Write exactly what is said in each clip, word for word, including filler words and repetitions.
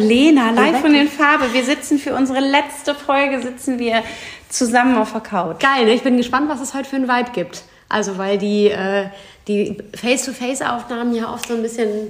Lena, live von den Farbe. Wir sitzen für unsere letzte Folge, sitzen wir zusammen auf der Couch. Geil, ne? Ich bin gespannt, was es heute für einen Vibe gibt. Also, weil die, äh, die Face-to-Face-Aufnahmen ja oft so ein bisschen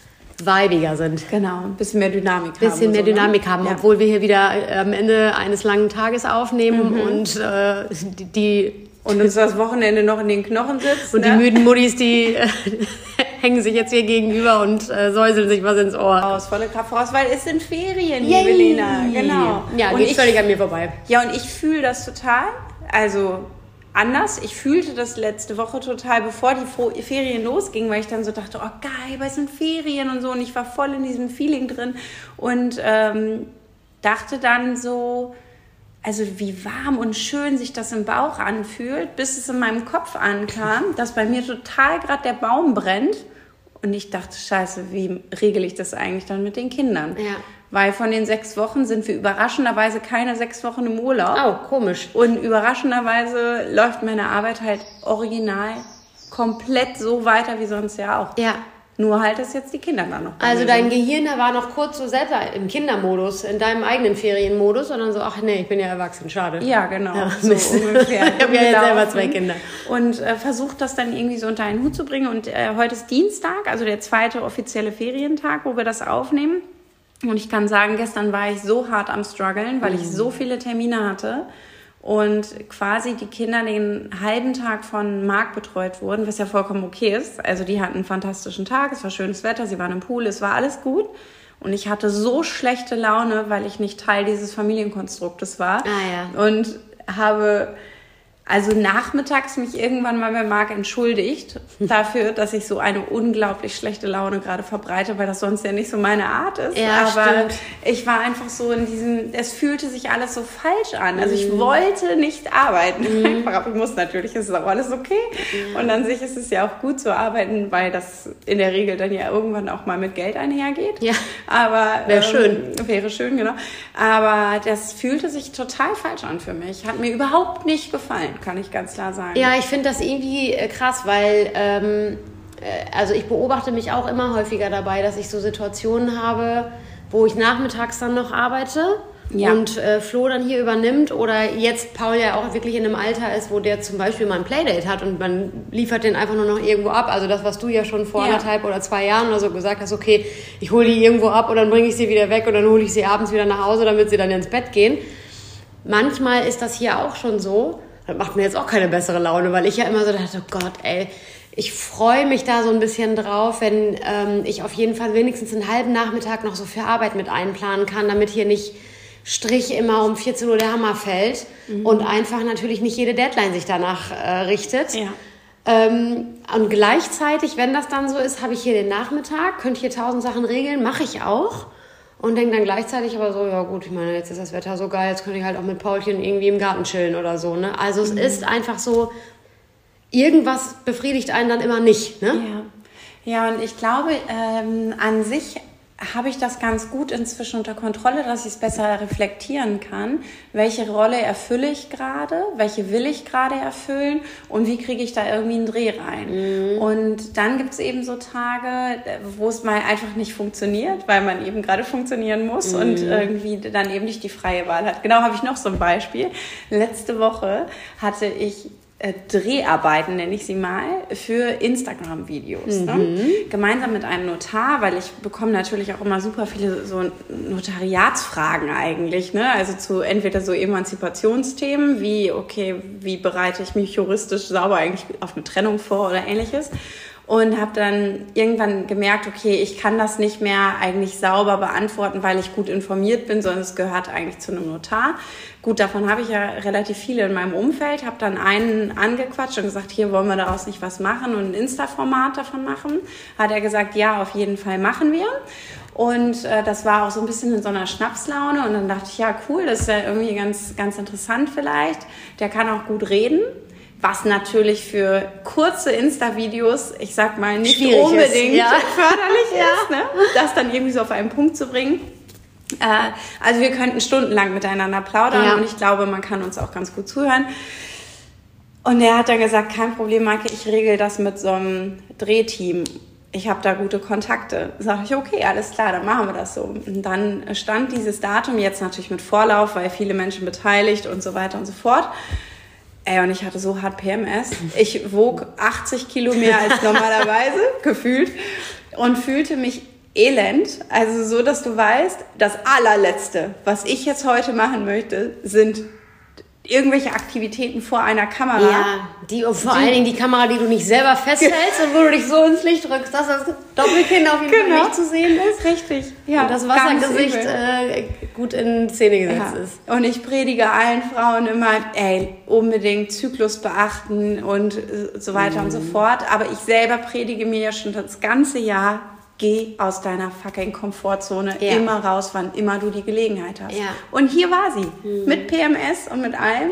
vibiger sind. Genau, ein bisschen mehr Dynamik haben. Ein bisschen mehr so, Dynamik ne? haben, ja. Obwohl wir hier wieder am Ende eines langen Tages aufnehmen mhm. und äh, die... die Und uns das Wochenende noch in den Knochen sitzt. Und ne? die müden Muddis, die äh, hängen sich jetzt hier gegenüber und äh, säuseln sich was ins Ohr. Aus, volle Kraft voraus, weil es sind Ferien, liebe Lena. Genau. Ja, und geht ich, völlig an mir vorbei. Ja, und ich fühle das total. Also anders. Ich fühlte das letzte Woche total, bevor die Ferien losgingen, weil ich dann so dachte, oh geil, weil es sind Ferien und so. Und ich war voll in diesem Feeling drin und ähm, dachte dann so... Also wie warm und schön sich das im Bauch anfühlt, bis es in meinem Kopf ankam, dass bei mir total gerade der Baum brennt. Und ich dachte, scheiße, wie regel ich das eigentlich dann mit den Kindern? Ja. Weil von den sechs Wochen sind wir überraschenderweise keine sechs Wochen im Urlaub. Oh, komisch. Und überraschenderweise läuft meine Arbeit halt original komplett so weiter wie sonst ja auch. Ja. Nur halt, dass jetzt die Kinder da noch Also dein Gehirn, da war noch kurz so selbst im Kindermodus, in deinem eigenen Ferienmodus, sondern so, ach nee, ich bin ja erwachsen, schade. Ja, genau, ja, so ungefähr. Ich habe ja jetzt selber zwei Kinder. Und äh, versucht das dann irgendwie so unter einen Hut zu bringen. Und äh, heute ist Dienstag, also der zweite offizielle Ferientag, wo wir das aufnehmen. Und ich kann sagen, gestern war ich so hart am struggeln, weil mhm. ich so viele Termine hatte. Und quasi die Kinder den halben Tag von Marc betreut wurden, was ja vollkommen okay ist. Also die hatten einen fantastischen Tag, es war schönes Wetter, sie waren im Pool, es war alles gut. Und ich hatte so schlechte Laune, weil ich nicht Teil dieses Familienkonstruktes war. Ah, ja. Und habe also nachmittags mich irgendwann mal bei Marc entschuldigt dafür, dass ich so eine unglaublich schlechte Laune gerade verbreite, weil das sonst ja nicht so meine Art ist. Ja, aber stimmt. Ich war einfach so in diesem, es fühlte sich alles so falsch an. Also ich wollte nicht arbeiten. Mhm. Einfach, aber ich muss natürlich, es ist auch alles okay. Ja. Und an sich ist es ja auch gut zu arbeiten, weil das in der Regel dann ja irgendwann auch mal mit Geld einhergeht. Ja. Aber wäre ähm, schön. Wäre schön, genau. Aber das fühlte sich total falsch an für mich. Hat mir überhaupt nicht gefallen, kann ich ganz klar sagen. Ja, ich finde das irgendwie krass, weil ähm, also ich beobachte mich auch immer häufiger dabei, dass ich so Situationen habe, wo ich nachmittags dann noch arbeite ja. und äh, Flo dann hier übernimmt oder jetzt Paul ja auch wirklich in einem Alter ist, wo der zum Beispiel mal ein Playdate hat und man liefert den einfach nur noch irgendwo ab. Also das, was du ja schon vor ja. anderthalb oder zwei Jahren oder so gesagt hast, okay, ich hole die irgendwo ab und dann bringe ich sie wieder weg und dann hole ich sie abends wieder nach Hause, damit sie dann ins Bett gehen. Manchmal ist das hier auch schon so. Das macht mir jetzt auch keine bessere Laune, weil ich ja immer so dachte, oh Gott, ey, ich freue mich da so ein bisschen drauf, wenn ähm, ich auf jeden Fall wenigstens einen halben Nachmittag noch so für Arbeit mit einplanen kann, damit hier nicht Strich immer um vierzehn Uhr der Hammer fällt mhm. und einfach natürlich nicht jede Deadline sich danach äh, richtet. Ja. Ähm, und gleichzeitig, wenn das dann so ist, habe ich hier den Nachmittag, könnte hier tausend Sachen regeln, mache ich auch. Und denke dann gleichzeitig aber so, ja gut, ich meine, jetzt ist das Wetter so geil, jetzt könnte ich halt auch mit Paulchen irgendwie im Garten chillen oder so, ne? Also es mhm. ist einfach so, irgendwas befriedigt einen dann immer nicht, ne? Ja, ja und ich glaube, ähm, an sich habe ich das ganz gut inzwischen unter Kontrolle, dass ich es besser reflektieren kann. Welche Rolle erfülle ich gerade? Welche will ich gerade erfüllen? Und wie kriege ich da irgendwie einen Dreh rein? Mhm. Und dann gibt es eben so Tage, wo es mal einfach nicht funktioniert, weil man eben gerade funktionieren muss mhm. und irgendwie dann eben nicht die freie Wahl hat. Genau, habe ich noch so ein Beispiel. Letzte Woche hatte ich Dreharbeiten, nenne ich sie mal, für Instagram-Videos. Mhm. Ne? Gemeinsam mit einem Notar, weil ich bekomme natürlich auch immer super viele so Notariatsfragen eigentlich. Ne? Also zu entweder so Emanzipationsthemen wie, okay, wie bereite ich mich juristisch sauber eigentlich auf eine Trennung vor oder ähnliches. Und habe dann irgendwann gemerkt, okay, ich kann das nicht mehr eigentlich sauber beantworten, weil ich gut informiert bin, sondern es gehört eigentlich zu einem Notar. Gut, davon habe ich ja relativ viele in meinem Umfeld, habe dann einen angequatscht und gesagt, hier wollen wir daraus nicht was machen und ein Insta-Format davon machen. Hat er gesagt, ja, auf jeden Fall machen wir. Und äh, das war auch so ein bisschen in so einer Schnapslaune und dann dachte ich, ja cool, das ist ja irgendwie ganz, ganz interessant vielleicht. Der kann auch gut reden. Was natürlich für kurze Insta-Videos, ich sag mal, nicht schwierig unbedingt ist, ja. förderlich ja. ist, ne? Das dann irgendwie so auf einen Punkt zu bringen. Äh, also wir könnten stundenlang miteinander plaudern ja. und ich glaube, man kann uns auch ganz gut zuhören. Und er hat dann gesagt, kein Problem, Marke, ich regel das mit so einem Drehteam. ich habe da gute Kontakte. Sage ich, okay, alles klar, dann machen wir das so. Und dann stand dieses Datum, jetzt natürlich mit Vorlauf, weil viele Menschen beteiligt und so weiter und so fort. Ey, und ich hatte so hart P M S. Ich wog achtzig Kilo mehr als normalerweise, gefühlt, und fühlte mich elend. Also so, dass du weißt, das allerletzte, was ich jetzt heute machen möchte, sind irgendwelche Aktivitäten vor einer Kamera. Ja, die, und vor die, allen Dingen die Kamera, die du nicht selber festhältst und wo du dich so ins Licht drückst, dass das Doppelkinn auf jeden genau. Fall nicht zu sehen ist. Richtig. Ja, und das Wassergesicht äh, gut in Szene gesetzt ja. ist. Und ich predige allen Frauen immer, ey, unbedingt Zyklus beachten und so weiter mhm. und so fort. Aber ich selber predige mir ja schon das ganze Jahr, geh aus deiner fucking Komfortzone ja. immer raus, wann immer du die Gelegenheit hast. Ja. Und hier war sie, mhm. mit P M S und mit allem.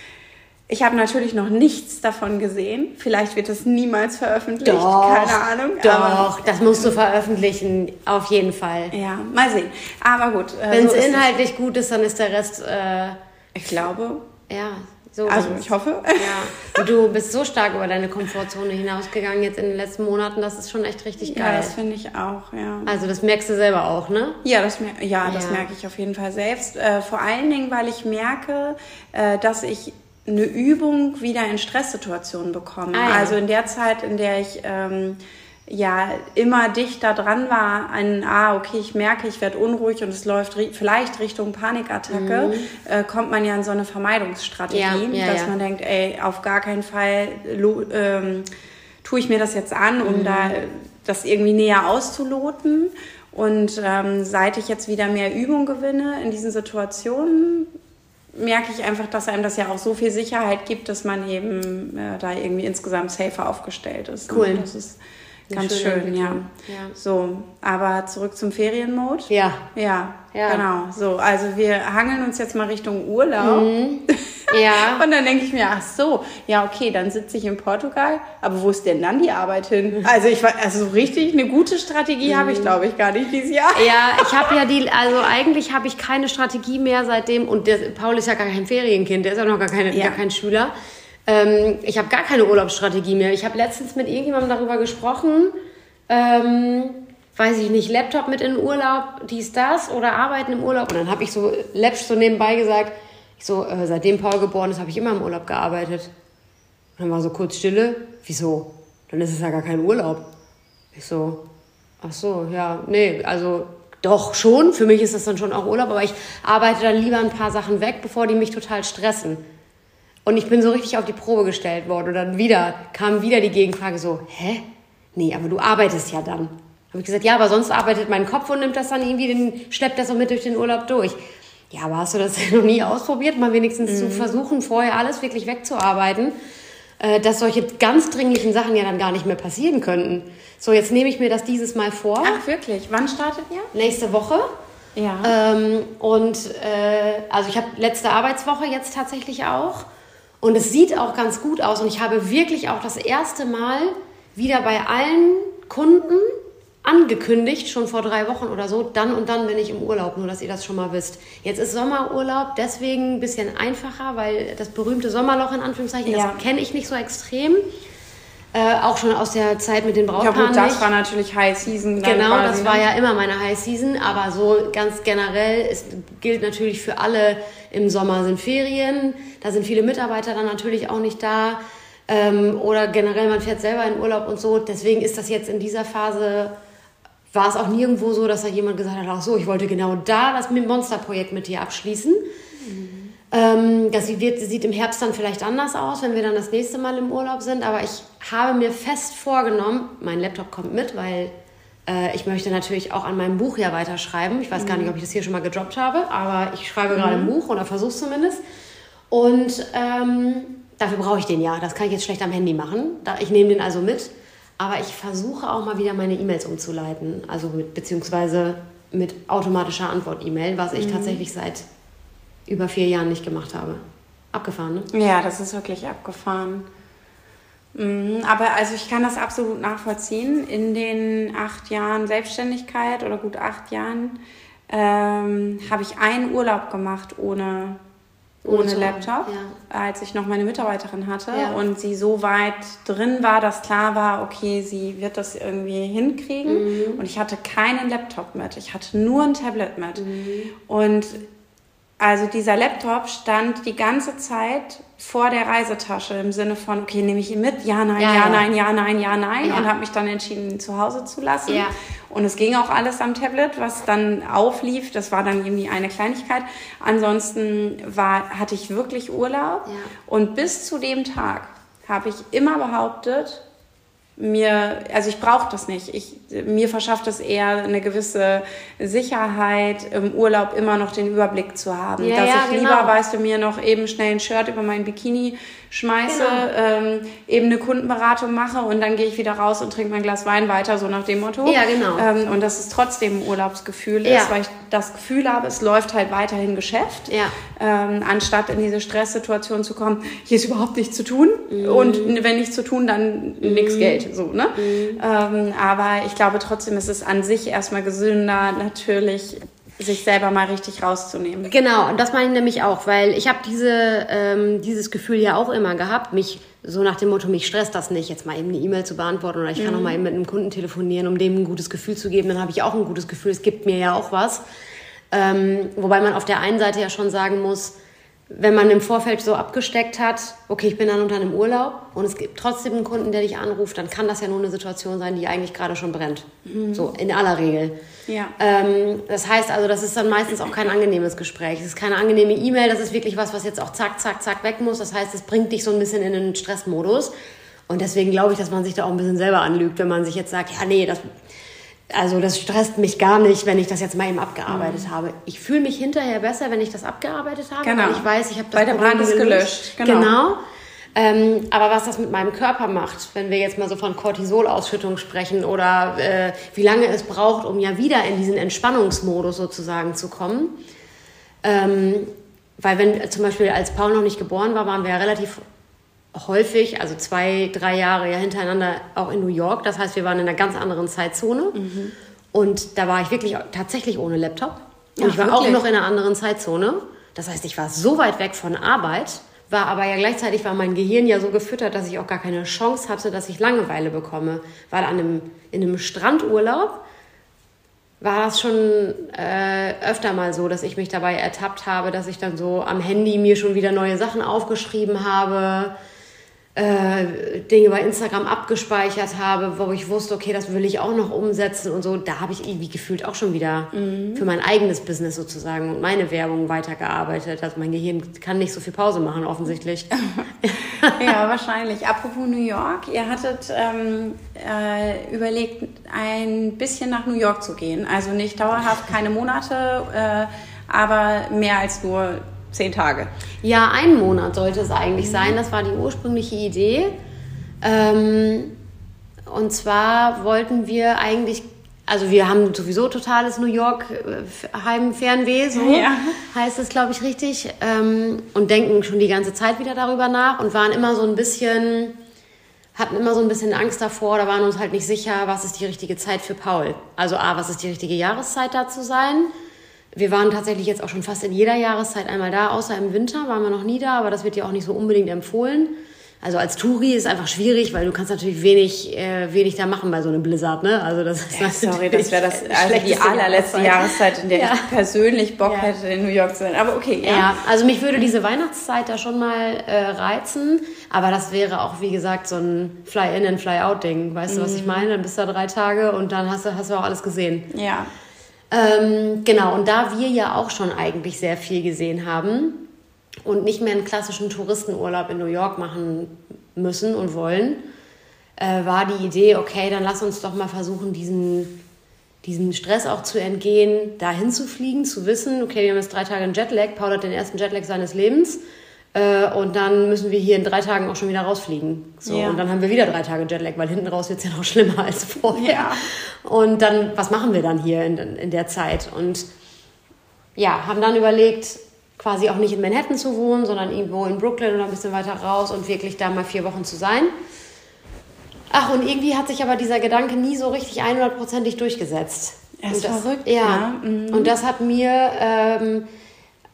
Ich habe natürlich noch nichts davon gesehen. Vielleicht wird das niemals veröffentlicht, doch, keine Ahnung. Doch, aber das musst du veröffentlichen, auf jeden Fall. Ja, mal sehen. Aber gut. Äh, Wenn es so inhaltlich es. gut ist, dann ist der Rest... Äh, ich glaube... Ja, so. Also ich hoffe. Ja. Du bist so stark über deine Komfortzone hinausgegangen jetzt in den letzten Monaten, das ist schon echt richtig geil. Ja, das finde ich auch, ja. Also das merkst du selber auch, ne? Ja, das, mer- ja, das ja. merke ich auf jeden Fall selbst. Äh, vor allen Dingen, weil ich merke, äh, dass ich eine Übung wieder in Stresssituationen bekomme. Ah, ja. Also in der Zeit, in der ich... Ähm, ja, immer dichter dran war an, ah, okay, ich merke, ich werde unruhig und es läuft ri- vielleicht Richtung Panikattacke, mhm. äh, kommt man ja in so eine Vermeidungsstrategie, ja, ja, dass ja. man denkt, ey, auf gar keinen Fall lo- ähm, tue ich mir das jetzt an, um mhm. da das irgendwie näher auszuloten. Und ähm, seit ich jetzt wieder mehr Übung gewinne in diesen Situationen, merke ich einfach, dass einem das ja auch so viel Sicherheit gibt, dass man eben äh, da irgendwie insgesamt safer aufgestellt ist. Cool. Und das ist ganz schön, ja. ja. So, aber zurück zum Ferienmode. Ja. ja. Ja, genau. So, also wir hangeln uns jetzt mal Richtung Urlaub. Mhm. Ja. Und dann denke ich mir, ach so, ja, okay, dann sitze ich in Portugal, aber wo ist denn dann die Arbeit hin? Also ich war, also so richtig eine gute Strategie mhm. habe ich, glaube ich, gar nicht dieses Jahr. Ja, ich habe ja die, also eigentlich habe ich keine Strategie mehr seitdem, und der, Paul ist ja gar kein Ferienkind, der ist ja noch gar, keine, ja. gar kein Schüler. Ähm, ich habe gar keine Urlaubsstrategie mehr. Ich habe letztens mit irgendjemandem darüber gesprochen, ähm, weiß ich nicht, Laptop mit in den Urlaub, dies, das, oder arbeiten im Urlaub. Und dann habe ich so läppsch so nebenbei gesagt, ich so, äh, seitdem Paul geboren ist, habe ich immer im Urlaub gearbeitet. Und dann war so kurz Stille. Wieso? Dann ist es ja gar kein Urlaub. Ich so, ach so, ja, nee, also doch schon. Für mich ist das dann schon auch Urlaub, aber ich arbeite dann lieber ein paar Sachen weg, bevor die mich total stressen. Und ich bin so richtig auf die Probe gestellt worden. Und dann wieder, kam wieder die Gegenfrage so, hä? Nee, aber du arbeitest ja dann. Habe ich gesagt, ja, aber sonst arbeitet mein Kopf und nimmt das dann irgendwie, den, schleppt das so mit durch den Urlaub durch. Ja, aber hast du das noch nie ausprobiert, mal wenigstens mhm. zu versuchen, vorher alles wirklich wegzuarbeiten, äh, dass solche ganz dringlichen Sachen ja dann gar nicht mehr passieren könnten. So, jetzt nehme ich mir das dieses Mal vor. Ach, wirklich? Wann startet ihr? Nächste Woche. Ja. Ähm, und äh, also ich habe letzte Arbeitswoche jetzt tatsächlich auch. Und es sieht auch ganz gut aus. Und ich habe wirklich auch das erste Mal wieder bei allen Kunden angekündigt, schon vor drei Wochen oder so, dann und dann bin ich im Urlaub, nur dass ihr das schon mal wisst. Jetzt ist Sommerurlaub, deswegen ein bisschen einfacher, weil das berühmte Sommerloch in Anführungszeichen, ja. das kenne ich nicht so extrem. Äh, auch schon aus der Zeit mit den Brautpaaren. Ja gut, das nicht. War natürlich High Season. Genau, quasi, das war ja immer meine High Season, aber so ganz generell ist, gilt natürlich für alle, im Sommer sind Ferien, da sind viele Mitarbeiter dann natürlich auch nicht da, ähm, oder generell man fährt selber in Urlaub und so, deswegen ist das jetzt in dieser Phase, war es auch nirgendwo so, dass da jemand gesagt hat, ach so, ich wollte genau da das Monsterprojekt mit dir abschließen. Mhm. Das sieht, sieht im Herbst dann vielleicht anders aus, wenn wir dann das nächste Mal im Urlaub sind. Aber ich habe mir fest vorgenommen, mein Laptop kommt mit, weil äh, ich möchte natürlich auch an meinem Buch ja weiterschreiben. Ich weiß mhm. gar nicht, ob ich das hier schon mal gedroppt habe, aber ich schreibe mhm. gerade ein Buch oder versuche es zumindest. Und ähm, dafür brauche ich den ja. Das kann ich jetzt schlecht am Handy machen. Ich nehme den also mit. Aber ich versuche auch mal wieder meine E-Mails umzuleiten. Also mit, beziehungsweise mit automatischer Antwort-E-Mail, was ich mhm. tatsächlich seit über vier Jahren nicht gemacht habe. Abgefahren, ne? Ja, das ist wirklich abgefahren. Aber also ich kann das absolut nachvollziehen. In den acht Jahren Selbstständigkeit oder gut acht Jahren ähm, habe ich einen Urlaub gemacht ohne ohne, ohne Laptop, ja. als ich noch meine Mitarbeiterin hatte ja. und sie so weit drin war, dass klar war, okay, sie wird das irgendwie hinkriegen mhm. und ich hatte keinen Laptop mit, ich hatte nur ein Tablet mit mhm. und also dieser Laptop stand die ganze Zeit vor der Reisetasche im Sinne von, okay, nehme ich ihn mit? Ja, nein, ja, ja, ja. nein, ja, nein, ja, nein. Ja. Und habe mich dann entschieden, ihn zu Hause zu lassen. Ja. Und es ging auch alles am Tablet, was dann auflief. Das war dann irgendwie eine Kleinigkeit. Ansonsten war, hatte ich wirklich Urlaub. Ja. Und bis zu dem Tag habe ich immer behauptet, mir, also ich brauche das nicht. Ich, mir verschafft es eher eine gewisse Sicherheit, im Urlaub immer noch den Überblick zu haben. Ja, dass ja, ich genau. lieber, weißt du, mir noch eben schnell ein Shirt über mein Bikini schmeiße, genau. ähm, eben eine Kundenberatung mache und dann gehe ich wieder raus und trinke mein Glas Wein weiter, so nach dem Motto. Ja, genau. Ähm, und dass es trotzdem ein Urlaubsgefühl ja. ist, weil ich das Gefühl habe, es läuft halt weiterhin Geschäft, ja. ähm, anstatt in diese Stresssituation zu kommen, hier ist überhaupt nichts zu tun mhm. und wenn nichts zu tun, dann mhm. nichts Geld. So, ne? Mhm. Ähm, aber ich glaube trotzdem ist es an sich erstmal gesünder, natürlich sich selber mal richtig rauszunehmen. Genau, und das meine ich nämlich auch, weil ich habe diese, ähm, dieses Gefühl ja auch immer gehabt, mich so nach dem Motto, mich stresst das nicht, jetzt mal eben eine E-Mail zu beantworten oder ich kann mhm. noch mal eben mit einem Kunden telefonieren, um dem ein gutes Gefühl zu geben, dann habe ich auch ein gutes Gefühl, es gibt mir ja auch was. Ähm, wobei man auf der einen Seite ja schon sagen muss, wenn man im Vorfeld so abgesteckt hat, okay, ich bin dann unter einem Urlaub und es gibt trotzdem einen Kunden, der dich anruft, dann kann das ja nur eine Situation sein, die eigentlich gerade schon brennt. Mhm. So, in aller Regel. Ja. Ähm, das heißt also, das ist dann meistens auch kein angenehmes Gespräch. Es ist keine angenehme E-Mail, das ist wirklich was, was jetzt auch zack, zack, zack weg muss. Das heißt, es bringt dich so ein bisschen in den Stressmodus. Und deswegen glaube ich, dass man sich da auch ein bisschen selber anlügt, wenn man sich jetzt sagt, ja, nee, das... Also das stresst mich gar nicht, wenn ich das jetzt mal eben abgearbeitet mhm. habe. Ich fühle mich hinterher besser, wenn ich das abgearbeitet habe, genau. weil ich weiß, ich habe das Weil der Brand ist gelöscht. Genau. genau. Ähm, aber was das mit meinem Körper macht, wenn wir jetzt mal so von Cortisolausschüttung sprechen oder äh, wie lange es braucht, um ja wieder in diesen Entspannungsmodus sozusagen zu kommen. Ähm, weil wenn zum Beispiel als Paul noch nicht geboren war, waren wir ja relativ häufig, also zwei, drei Jahre ja hintereinander auch in New York. Das heißt, wir waren in einer ganz anderen Zeitzone. Mhm. Und da war ich wirklich tatsächlich ohne Laptop. Und ja, ich war wirklich? auch noch in einer anderen Zeitzone. Das heißt, ich war so weit weg von Arbeit, war aber ja gleichzeitig war mein Gehirn ja so gefüttert, dass ich auch gar keine Chance hatte, dass ich Langeweile bekomme. Weil an einem, in einem Strandurlaub war das schon äh, öfter mal so, dass ich mich dabei ertappt habe, dass ich dann so am Handy mir schon wieder neue Sachen aufgeschrieben habe, Äh, Dinge bei Instagram abgespeichert habe, wo ich wusste, okay, das will ich auch noch umsetzen und so. Da habe ich irgendwie gefühlt auch schon wieder mhm. für mein eigenes Business sozusagen und meine Werbung weitergearbeitet. Also mein Gehirn kann nicht so viel Pause machen, offensichtlich. Ja, wahrscheinlich. Apropos New York, ihr hattet ähm, äh, überlegt, ein bisschen nach New York zu gehen. Also nicht dauerhaft, keine Monate, äh, aber mehr als nur Zehn Tage. Ja, ein Monat sollte es eigentlich mhm. sein. Das war die ursprüngliche Idee. Ähm, und zwar wollten wir eigentlich, also wir haben sowieso totales New York Heimfernweh, so ja. heißt es, glaube ich, richtig. Ähm, und denken schon die ganze Zeit wieder darüber nach und waren immer so ein bisschen, hatten immer so ein bisschen Angst davor, da waren uns halt nicht sicher, was ist die richtige Zeit für Paul. Also A, was ist die richtige Jahreszeit da zu sein? Wir waren tatsächlich jetzt auch schon fast in jeder Jahreszeit einmal da, außer im Winter waren wir noch nie da, aber das wird ja auch nicht so unbedingt empfohlen. Also als Touri ist es einfach schwierig, weil du kannst natürlich wenig, äh, wenig da machen bei so einem Blizzard, ne? Also das ist ja, sorry, das wäre das also die allerletzte Jahreszeit. Jahreszeit, in der ja. ich persönlich Bock ja. hätte, in New York zu sein. Aber okay, ja. ja. Also mich würde diese Weihnachtszeit da schon mal äh, reizen, aber das wäre auch, wie gesagt, so ein Fly-in and Fly-out-Ding. Weißt mhm. du, was ich meine? Dann bist du da drei Tage und dann hast du, hast du auch alles gesehen. Ja. Ähm, genau, und da wir ja auch schon eigentlich sehr viel gesehen haben und nicht mehr einen klassischen Touristenurlaub in New York machen müssen und wollen, äh, war die Idee, okay, dann lass uns doch mal versuchen, diesen, diesen Stress auch zu entgehen, dahin zu fliegen, zu wissen, okay, wir haben jetzt drei Tage einen Jetlag, Paul hat den ersten Jetlag seines Lebens, äh, und dann müssen wir hier in drei Tagen auch schon wieder rausfliegen. So, ja. Und dann haben wir wieder drei Tage Jetlag, weil hinten raus wird es ja noch schlimmer als vorher. Ja. Und dann, was machen wir dann hier in, in der Zeit? Und ja, haben dann überlegt, quasi auch nicht in Manhattan zu wohnen, sondern irgendwo in Brooklyn oder ein bisschen weiter raus und wirklich da mal vier Wochen zu sein. Ach, und irgendwie hat sich aber dieser Gedanke nie so richtig hundertprozentig durchgesetzt. Er ist das, verrückt. Ja, ja. Mhm. Und das hat mir ähm,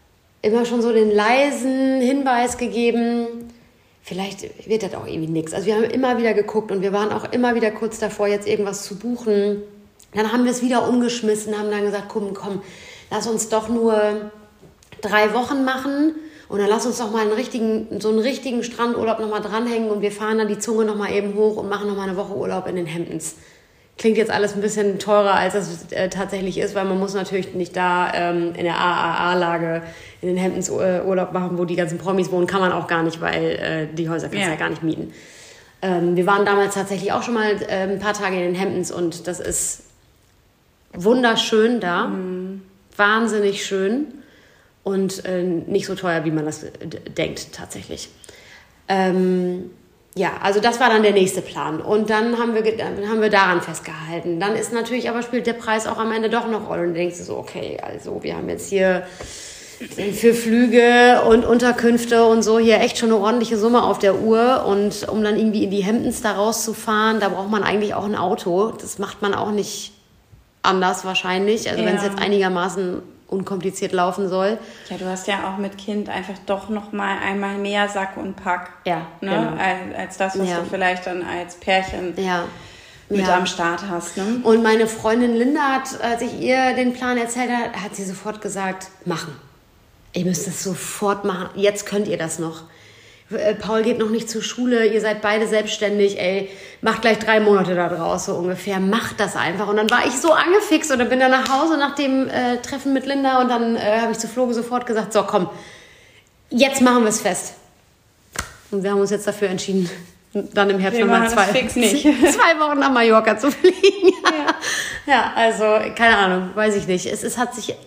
immer schon so den leisen Hinweis gegeben, vielleicht wird das auch irgendwie nichts. Also wir haben immer wieder geguckt und wir waren auch immer wieder kurz davor, jetzt irgendwas zu buchen. Dann haben wir es wieder umgeschmissen, haben dann gesagt, komm, komm, lass uns doch nur drei Wochen machen und dann lass uns doch mal einen richtigen, so einen richtigen Strandurlaub nochmal dranhängen und wir fahren dann die Zunge nochmal eben hoch und machen nochmal eine Woche Urlaub in den Hamptons. Klingt jetzt alles ein bisschen teurer, als das äh, tatsächlich ist, weil man muss natürlich nicht da ähm, in der A A A-Lage in den Hamptons äh, Urlaub machen, wo die ganzen Promis wohnen, kann man auch gar nicht, weil äh, die Häuser kannst du ja. ja gar nicht mieten. Ähm, wir waren damals tatsächlich auch schon mal äh, ein paar Tage in den Hamptons und das ist wunderschön da, mhm. wahnsinnig schön und äh, nicht so teuer, wie man das d- denkt tatsächlich. Ähm, ja, also das war dann der nächste Plan und dann haben wir, dann haben wir daran festgehalten. Dann ist natürlich, aber spielt der Preis auch am Ende doch eine Rolle und du denkst so, okay, also wir haben jetzt hier für Flüge und Unterkünfte und so hier echt schon eine ordentliche Summe auf der Uhr und um dann irgendwie in die Hamptons da rauszufahren, da braucht man eigentlich auch ein Auto. Das macht man auch nicht anders wahrscheinlich, also ja. wenn es jetzt einigermaßen unkompliziert laufen soll. Ja, du hast ja auch mit Kind einfach doch noch mal einmal mehr Sack und Pack, ja, ne? Genau. als, als das, was ja. du vielleicht dann als Pärchen ja. mit ja. am Start hast. Ne? Und meine Freundin Linda hat, als ich ihr den Plan erzählt habe, hat sie sofort gesagt, machen. Ihr müsst das sofort machen. Jetzt könnt ihr das noch. Paul geht noch nicht zur Schule, ihr seid beide selbstständig, ey, macht gleich drei Monate da draus, so ungefähr, macht das einfach. Und dann war ich so angefixt und dann bin dann nach Hause nach dem äh, Treffen mit Linda und dann äh, habe ich zu Floge sofort gesagt, so komm, jetzt machen wir es fest. Und wir haben uns jetzt dafür entschieden, dann im Herbst nochmal zwei, zwei Wochen nach Mallorca zu fliegen. Ja. ja, also, keine Ahnung, weiß ich nicht. Es, es hat sich,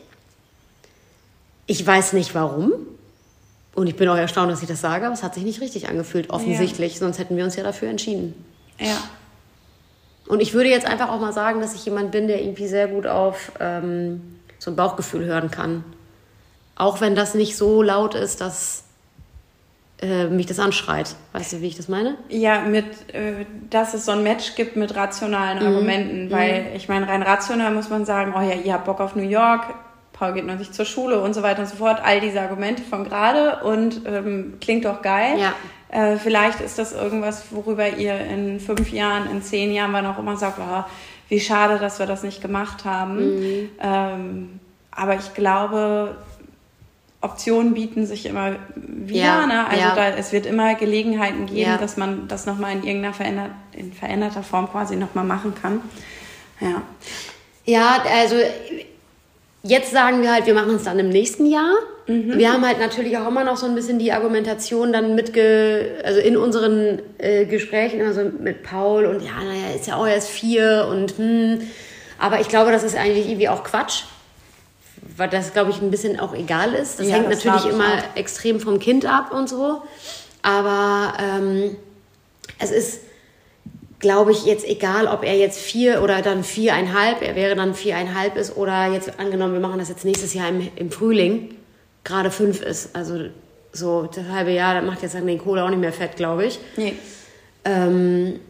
ich weiß nicht warum. Und ich bin auch erstaunt, dass ich das sage, aber es hat sich nicht richtig angefühlt, offensichtlich. Ja. Sonst hätten wir uns ja dafür entschieden. Ja. Und ich würde jetzt einfach auch mal sagen, dass ich jemand bin, der irgendwie sehr gut auf ähm, so ein Bauchgefühl hören kann. Auch wenn das nicht so laut ist, dass äh, mich das anschreit. Weißt du, wie ich das meine? Ja, mit, äh, dass es so ein Match gibt mit rationalen Argumenten. Mhm. Weil, ich meine, rein rational muss man sagen, oh ja, ihr habt Bock auf New York, Paul geht noch nicht zur Schule und so weiter und so fort. All diese Argumente von gerade und ähm, klingt doch geil. Ja. Äh, vielleicht ist das irgendwas, worüber ihr in fünf Jahren, in zehn Jahren, wann auch immer sagt, oh, wie schade, dass wir das nicht gemacht haben. Mhm. Ähm, aber ich glaube, Optionen bieten sich immer wieder. Ja. Ne? Also ja. da, es wird immer Gelegenheiten geben, ja. dass man das nochmal in irgendeiner verändert, in veränderter Form quasi nochmal machen kann. Ja, ja, also jetzt sagen wir halt, wir machen es dann im nächsten Jahr. Mhm. Wir haben halt natürlich auch immer noch so ein bisschen die Argumentation dann mitge... Also in unseren äh, Gesprächen immer so mit Paul und ja, naja, ist ja auch erst vier und hm. Aber ich glaube, das ist eigentlich irgendwie auch Quatsch. Weil das, glaube ich, ein bisschen auch egal ist. Das ja, hängt das natürlich immer auch extrem vom Kind ab und so. Aber ähm, es ist, glaube ich, jetzt egal, ob er jetzt vier oder dann viereinhalb, er wäre dann viereinhalb ist oder jetzt angenommen, wir machen das jetzt nächstes Jahr im, im Frühling, gerade fünf ist. Also so das halbe Jahr, das macht jetzt dann den Kohle auch nicht mehr fett, glaube ich. Nee. Ähm,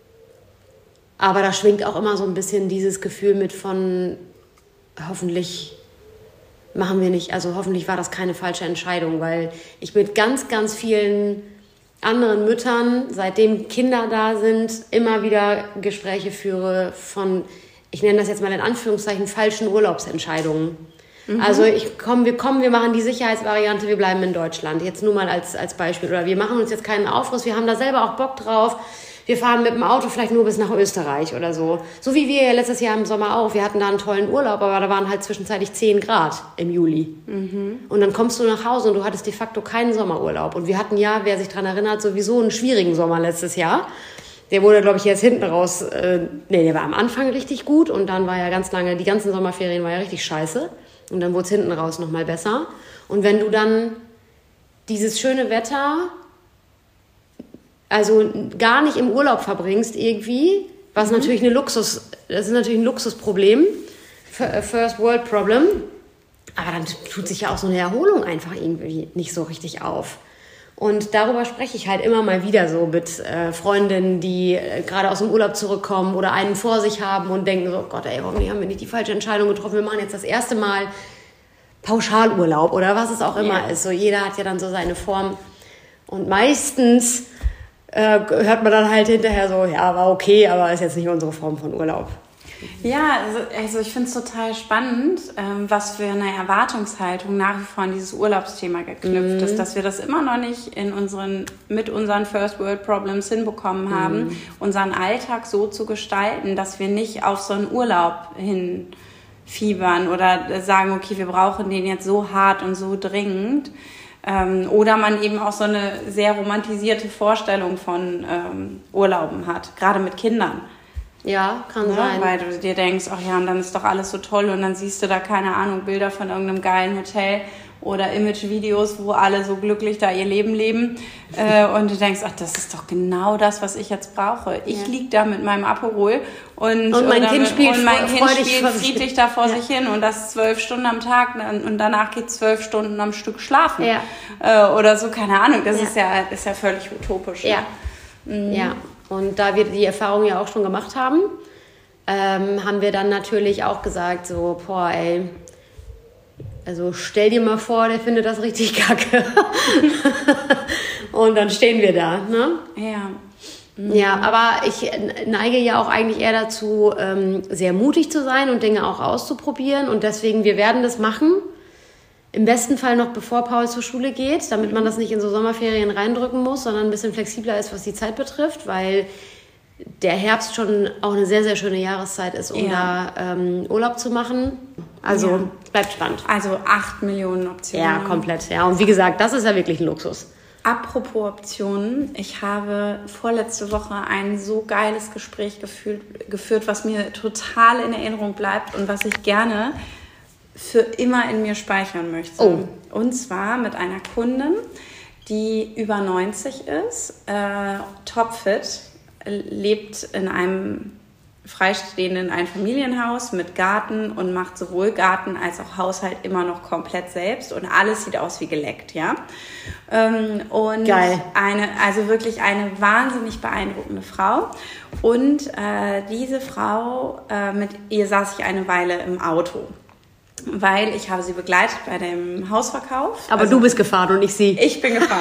aber da schwingt auch immer so ein bisschen dieses Gefühl mit von hoffentlich machen wir nicht, also hoffentlich war das keine falsche Entscheidung, weil ich mit ganz, ganz vielen anderen Müttern, seitdem Kinder da sind, immer wieder Gespräche führe von, ich nenne das jetzt mal in Anführungszeichen, falschen Urlaubsentscheidungen. Mhm. Also ich komm, wir kommen, wir machen die Sicherheitsvariante, wir bleiben in Deutschland. Jetzt nur mal als, als Beispiel. Oder wir machen uns jetzt keinen Aufriss, wir haben da selber auch Bock drauf. Wir fahren mit dem Auto vielleicht nur bis nach Österreich oder so. So wie wir ja letztes Jahr im Sommer auch. Wir hatten da einen tollen Urlaub, aber da waren halt zwischenzeitlich zehn Grad im Juli. Mhm. Und dann kommst du nach Hause und du hattest de facto keinen Sommerurlaub. Und wir hatten ja, wer sich daran erinnert, sowieso einen schwierigen Sommer letztes Jahr. Der wurde, glaube ich, jetzt hinten raus, äh, nee, der war am Anfang richtig gut und dann war ja ganz lange, die ganzen Sommerferien war ja richtig scheiße. Und dann wurde es hinten raus nochmal besser. Und wenn du dann dieses schöne Wetter, also gar nicht im Urlaub verbringst irgendwie, was mhm. natürlich eine Luxus, das ist natürlich ein Luxusproblem, First World Problem, aber dann tut sich ja auch so eine Erholung einfach irgendwie nicht so richtig auf. Und darüber spreche ich halt immer mal wieder so mit äh, Freundinnen, die äh, gerade aus dem Urlaub zurückkommen oder einen vor sich haben und denken so, Gott ey, hoffentlich haben wir nicht die falsche Entscheidung getroffen, wir machen jetzt das erste Mal Pauschalurlaub oder was es auch immer ja. ist. So, jeder hat ja dann so seine Form. Und meistens äh, hört man dann halt hinterher so, ja, war okay, aber ist jetzt nicht unsere Form von Urlaub. Ja, also, also ich finde es total spannend, ähm, was für eine Erwartungshaltung nach wie vor an dieses Urlaubsthema geknüpft mhm. ist, dass wir das immer noch nicht in unseren, mit unseren First World Problems hinbekommen haben, mhm. unseren Alltag so zu gestalten, dass wir nicht auf so einen Urlaub hinfiebern oder sagen, okay, wir brauchen den jetzt so hart und so dringend. Ähm, oder man eben auch so eine sehr romantisierte Vorstellung von ähm, Urlauben hat, gerade mit Kindern. Ja, kann ja, sein. Weil du dir denkst, ach ja, und dann ist doch alles so toll und dann siehst du da, keine Ahnung, Bilder von irgendeinem geilen Hotel oder Image-Videos, wo alle so glücklich da ihr Leben leben äh, und du denkst, ach, das ist doch genau das, was ich jetzt brauche. Ich ja. lieg da mit meinem Aperol und, und mein Kind spielt, und mein kind spielt friedlich da vor ja. sich hin und das zwölf Stunden am Tag und danach geht zwölf Stunden am Stück schlafen ja. äh, oder so, keine Ahnung. Das ja. ist ja ist ja völlig utopisch. Ja, ne? mhm. ja. Und da wir die Erfahrung ja auch schon gemacht haben, ähm, haben wir dann natürlich auch gesagt, so, boah, ey, also stell dir mal vor, der findet das richtig kacke. Und dann stehen wir da, ne? Ja. Mhm. Ja, aber ich neige ja auch eigentlich eher dazu, ähm, sehr mutig zu sein und Dinge auch auszuprobieren. Und deswegen, wir werden das machen. Im besten Fall noch bevor Paul zur Schule geht, damit man das nicht in so Sommerferien reindrücken muss, sondern ein bisschen flexibler ist, was die Zeit betrifft, weil der Herbst schon auch eine sehr, sehr schöne Jahreszeit ist, um ja. da ähm, Urlaub zu machen. Also ja. bleibt spannend. Also acht Millionen Optionen. Ja, komplett. Ja. Und wie gesagt, das ist ja wirklich ein Luxus. Apropos Optionen, ich habe vorletzte Woche ein so geiles Gespräch gefühlt, geführt, was mir total in Erinnerung bleibt und was ich gerne für immer in mir speichern möchte. Oh. Und zwar mit einer Kundin, die über neunzig ist, äh, topfit, lebt in einem freistehenden Einfamilienhaus mit Garten und macht sowohl Garten als auch Haushalt immer noch komplett selbst und alles sieht aus wie geleckt, ja. Ähm, und Geil. Eine, also wirklich eine wahnsinnig beeindruckende Frau. Und äh, diese Frau, äh, mit ihr saß ich eine Weile im Auto. Weil ich habe sie begleitet bei dem Hausverkauf. Aber also, du bist gefahren und nicht sie. Ich bin gefahren,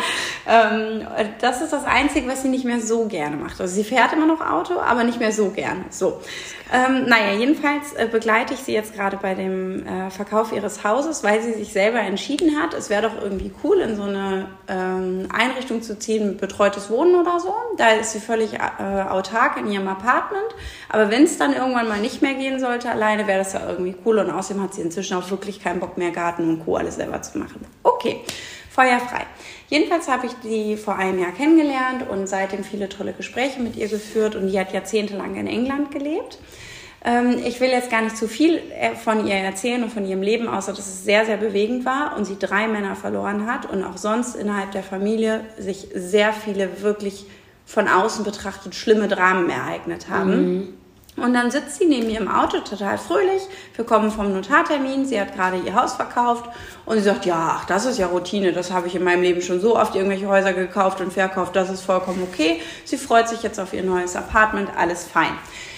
ja. ähm, das ist das Einzige, was sie nicht mehr so gerne macht. Also sie fährt immer noch Auto, aber nicht mehr so gerne. So. Ähm, naja, jedenfalls äh, begleite ich sie jetzt gerade bei dem äh, Verkauf ihres Hauses, weil sie sich selber entschieden hat, es wäre doch irgendwie cool, in so eine ähm, Einrichtung zu ziehen mit betreutes Wohnen oder so. Da ist sie völlig äh, autark in ihrem Apartment. Aber wenn es dann irgendwann mal nicht mehr gehen sollte, alleine wäre das ja irgendwie cool. Und außerdem hat sie inzwischen auch wirklich keinen Bock mehr, Garten und Co. alles selber zu machen. Okay, feuerfrei. Jedenfalls habe ich die vor einem Jahr kennengelernt und seitdem viele tolle Gespräche mit ihr geführt. Und die hat jahrzehntelang in England gelebt. Ähm, ich will jetzt gar nicht zu viel von ihr erzählen und von ihrem Leben, außer dass es sehr, sehr bewegend war und sie drei Männer verloren hat und auch sonst innerhalb der Familie sich sehr viele wirklich von außen betrachtet schlimme Dramen ereignet haben. Mhm. Und dann sitzt sie neben mir im Auto, total fröhlich. Wir kommen vom Notartermin, sie hat gerade ihr Haus verkauft und sie sagt, ja, ach, das ist ja Routine, das habe ich in meinem Leben schon so oft irgendwelche Häuser gekauft und verkauft, das ist vollkommen okay. Sie freut sich jetzt auf ihr neues Apartment, alles fein.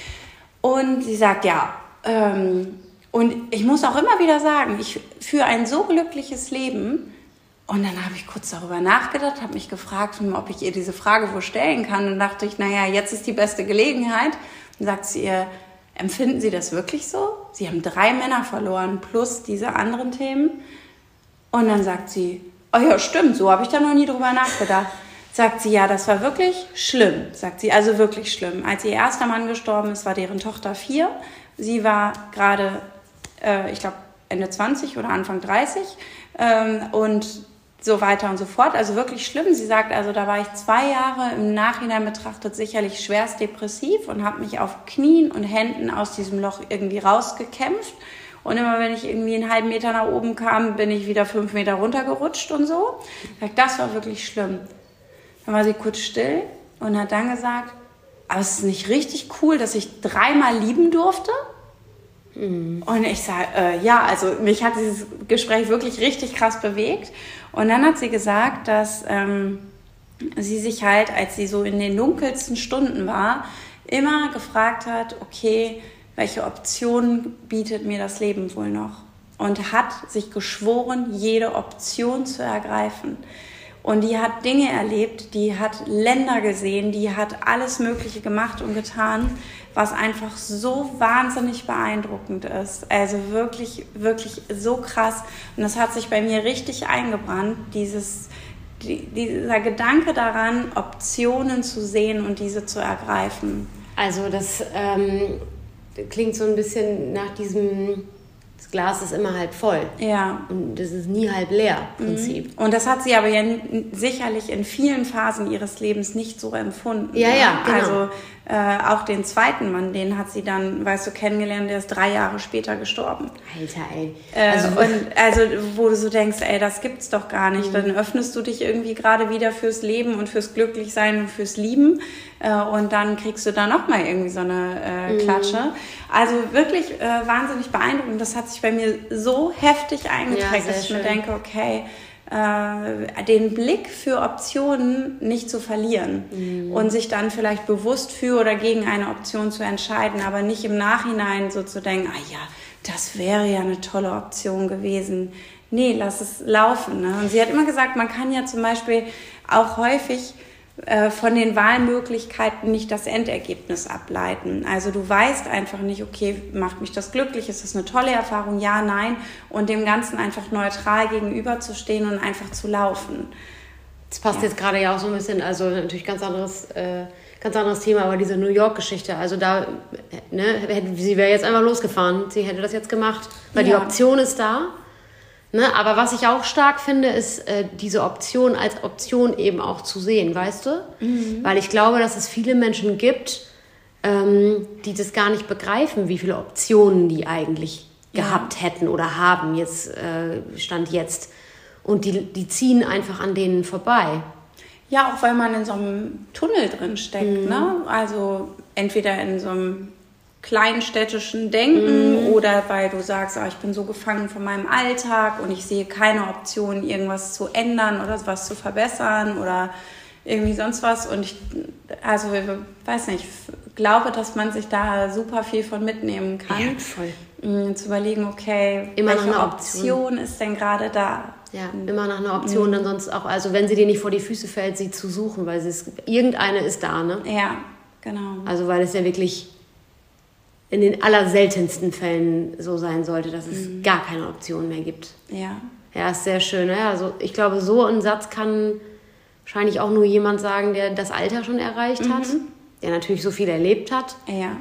Und sie sagt, ja, ähm, und ich muss auch immer wieder sagen, ich führe ein so glückliches Leben. Und dann habe ich kurz darüber nachgedacht, habe mich gefragt, ob ich ihr diese Frage wohl stellen kann und dachte ich, naja, jetzt ist die beste Gelegenheit. Und sagt sie ihr, empfinden Sie das wirklich so? Sie haben drei Männer verloren plus diese anderen Themen. Und dann sagt sie, oh ja, stimmt, so habe ich da noch nie drüber nachgedacht. Sagt sie, ja, das war wirklich schlimm, sagt sie, also wirklich schlimm. Als ihr erster Mann gestorben ist, war deren Tochter vier. Sie war gerade, äh, ich glaube, Ende zwanzig oder Anfang dreißig ähm, und so weiter und so fort. Also wirklich schlimm. Sie sagt, also da war ich zwei Jahre im Nachhinein betrachtet sicherlich schwerst depressiv und habe mich auf Knien und Händen aus diesem Loch irgendwie rausgekämpft. Und immer wenn ich irgendwie einen halben Meter nach oben kam, bin ich wieder fünf Meter runtergerutscht und so. Sagt, das war wirklich schlimm. Dann war sie kurz still und hat dann gesagt, aber es ist nicht richtig cool, dass ich dreimal lieben durfte? Mhm. Und ich sage, äh, ja, also mich hat dieses Gespräch wirklich richtig krass bewegt. Und dann hat sie gesagt, dass ähm, sie sich halt, als sie so in den dunkelsten Stunden war, immer gefragt hat, okay, welche Optionen bietet mir das Leben wohl noch? und hat sich geschworen, jede Option zu ergreifen. Und die hat Dinge erlebt, die hat Länder gesehen, die hat alles Mögliche gemacht und getan, was einfach so wahnsinnig beeindruckend ist. Also wirklich, wirklich so krass. Und das hat sich bei mir richtig eingebrannt, dieses, die, dieser Gedanke daran, Optionen zu sehen und diese zu ergreifen. Also das ähm, klingt so ein bisschen nach diesem... Das Glas ist immer halb voll. Ja. Und das ist nie halb leer, im Prinzip. Und das hat sie aber ja sicherlich in vielen Phasen ihres Lebens nicht so empfunden. Ja, ja, genau. Also äh, auch den zweiten Mann, den hat sie dann, weißt du, kennengelernt, der ist drei Jahre später gestorben. Alter, ey. Äh, also, und, also wo du so denkst, ey, das gibt's doch gar nicht. Mhm. Dann öffnest du dich irgendwie gerade wieder fürs Leben und fürs Glücklichsein und fürs Lieben. Äh, und dann kriegst du da nochmal irgendwie so eine äh, Klatsche. Mhm. Also wirklich äh, wahnsinnig beeindruckend. Das hat sich bei mir so heftig eingeprägt, ja, dass ich schön. mir denke, okay, äh, den Blick für Optionen nicht zu verlieren mhm. und sich dann vielleicht bewusst für oder gegen eine Option zu entscheiden, aber nicht im Nachhinein so zu denken, ah ja, das wäre ja eine tolle Option gewesen. Nee, lass es laufen. Ne? Und sie hat immer gesagt, man kann ja zum Beispiel auch häufig von den Wahlmöglichkeiten nicht das Endergebnis ableiten. Also du weißt einfach nicht, okay, macht mich das glücklich, ist das eine tolle Erfahrung, ja, nein, und dem Ganzen einfach neutral gegenüberzustehen und einfach zu laufen. Das passt ja. jetzt gerade ja auch so ein bisschen, also natürlich ganz anderes, äh, ganz anderes Thema, aber diese New York-Geschichte, also da, ne, sie wäre jetzt einfach losgefahren, sie hätte das jetzt gemacht, weil ja. die Option ist da. Ne, aber was ich auch stark finde, ist äh, diese Option als Option eben auch zu sehen, weißt du? Mhm. Weil ich glaube, dass es viele Menschen gibt, ähm, die das gar nicht begreifen, wie viele Optionen die eigentlich ja. gehabt hätten oder haben, jetzt äh, Stand jetzt. Und die, die ziehen einfach an denen vorbei. Ja, auch weil man in so einem Tunnel drin steckt. Mhm. Ne? Also entweder in so einem kleinstädtischen Denken mhm. oder weil du sagst, oh, ich bin so gefangen von meinem Alltag und ich sehe keine Option, irgendwas zu ändern oder was zu verbessern oder irgendwie sonst was. Und ich, also ich weiß nicht, ich glaube, dass man sich da super viel von mitnehmen kann. Ja, voll. Um zu überlegen, okay, immer welche noch eine Option. Option ist denn gerade da? Ja, immer nach einer Option, mhm. dann sonst auch, also wenn sie dir nicht vor die Füße fällt, sie zu suchen, weil sie ist, irgendeine ist da, ne? Ja, genau. Also weil es ja wirklich in den allerseltensten Fällen so sein sollte, dass es mhm. gar keine Option mehr gibt. Ja. Ja, ist sehr schön. Ne? Also ich glaube, so einen Satz kann wahrscheinlich auch nur jemand sagen, der das Alter schon erreicht mhm. hat, der natürlich so viel erlebt hat. Ja.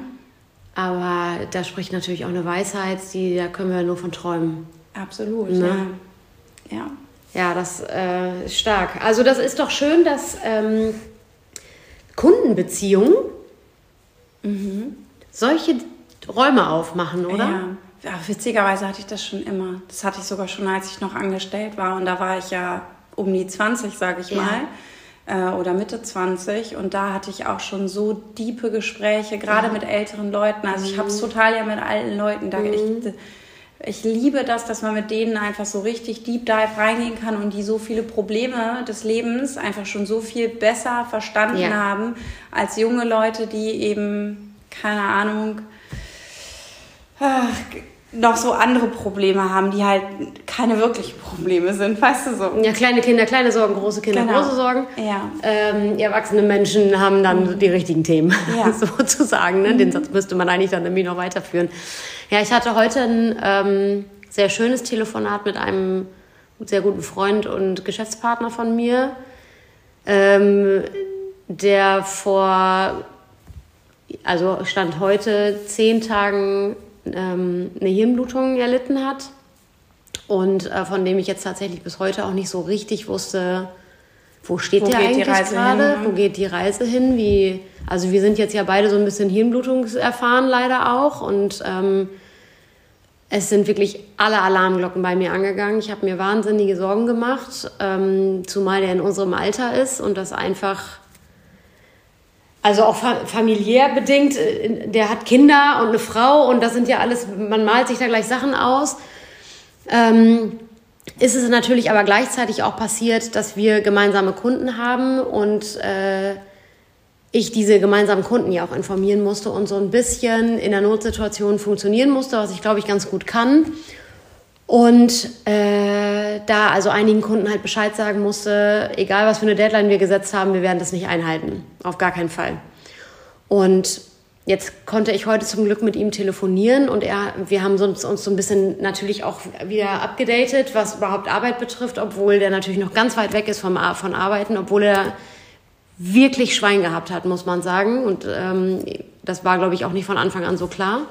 Aber da spricht natürlich auch eine Weisheit, die, da können wir nur von träumen. Absolut, ne? ja. Ja, ja das äh, ist stark. Also das ist doch schön, dass ähm, Kundenbeziehungen mhm. solche Räume aufmachen, oder? Ja. Ja, witzigerweise hatte ich das schon immer. Das hatte ich sogar schon, als ich noch angestellt war. Und da war ich ja um die zwanzig, sage ich ja. mal. Äh, oder Mitte zwanzig. Und da hatte ich auch schon so tiefe Gespräche, gerade ja. mit älteren Leuten. Also mhm. ich habe es total ja mit alten Leuten. Da mhm. ich, ich liebe das, dass man mit denen einfach so richtig Deep Dive reingehen kann und die so viele Probleme des Lebens einfach schon so viel besser verstanden ja. haben, als junge Leute, die eben, keine Ahnung, noch so andere Probleme haben, die halt keine wirklichen Probleme sind, weißt du so. Ja, kleine Kinder, kleine Sorgen, große Kinder, genau. große Sorgen. Ja. Ähm, erwachsene Menschen haben dann mhm. die richtigen Themen, ja. sozusagen. Ne? Mhm. Den Satz müsste man eigentlich dann irgendwie noch weiterführen. Ja, ich hatte heute ein ähm, sehr schönes Telefonat mit einem sehr guten Freund und Geschäftspartner von mir, ähm, der vor, also Stand heute, zehn Tagen eine Hirnblutung erlitten hat und äh, von dem ich jetzt tatsächlich bis heute auch nicht so richtig wusste, wo steht wo der eigentlich gerade, wo geht die Reise hin, wie, also wir sind jetzt ja beide so ein bisschen hirnblutungserfahren leider auch und ähm, es sind wirklich alle Alarmglocken bei mir angegangen. Ich habe mir wahnsinnige Sorgen gemacht, ähm, zumal der in unserem Alter ist und das einfach also auch familiär bedingt, der hat Kinder und eine Frau und das sind ja alles, man malt sich da gleich Sachen aus. Ähm, ist es natürlich aber gleichzeitig auch passiert, dass wir gemeinsame Kunden haben und äh, ich diese gemeinsamen Kunden ja auch informieren musste und so ein bisschen in der Notsituation funktionieren musste, was ich glaube ich ganz gut kann. Und äh, da also einigen Kunden halt Bescheid sagen musste, egal was für eine Deadline wir gesetzt haben, wir werden das nicht einhalten. Auf gar keinen Fall. Und jetzt konnte ich heute zum Glück mit ihm telefonieren und er, wir haben uns, uns so ein bisschen natürlich auch wieder abgedatet, was überhaupt Arbeit betrifft, obwohl der natürlich noch ganz weit weg ist vom, von Arbeiten, obwohl er wirklich Schwein gehabt hat, muss man sagen. Und ähm, das war, glaube ich, auch nicht von Anfang an so klar.